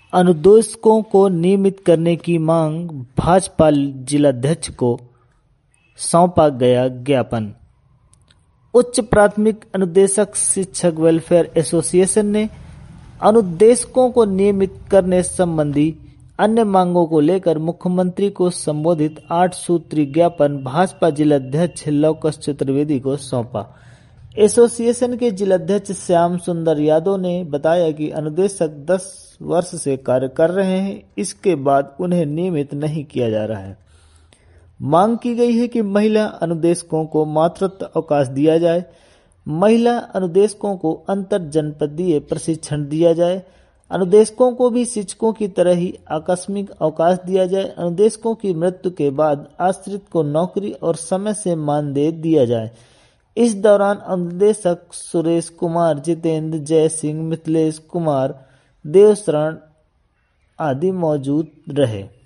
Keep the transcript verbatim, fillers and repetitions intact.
अनुदेशकों को नियमित करने की मांग, भाजपा जिलाध्यक्ष को सौंपा गया ज्ञापन। उच्च प्राथमिक अनुदेशक शिक्षक वेलफेयर एसोसिएशन ने अनुदेशकों को नियमित करने संबंधी अन्य मांगों को लेकर मुख्यमंत्री को संबोधित आठ सूत्री ज्ञापन भाजपा जिलाध्यक्ष लवकुश चतुर्वेदी को सौंपा। एसोसिएशन के जिलाध्यक्ष श्याम सुंदर यादव ने बताया कि अनुदेशक दस वर्ष से कार्य कर रहे हैं, इसके बाद उन्हें नियमित नहीं किया जा रहा है। मांग की गई है कि महिला अनुदेशकों को मातृत्व अवकाश दिया जाए, महिला अनुदेशकों को अंतर जनपदीय प्रशिक्षण दिया जाए, अनुदेशकों को भी शिक्षकों की तरह ही आकस्मिक अवकाश दिया जाए, अनुदेशकों की मृत्यु के बाद आश्रित को नौकरी और समय से मानदेय दिया जाए। इस दौरान अनुदेशक सुरेश कुमार, जितेंद्र, जय सिंह, मिथिलेश कुमार, देवशरण आदि मौजूद रहे।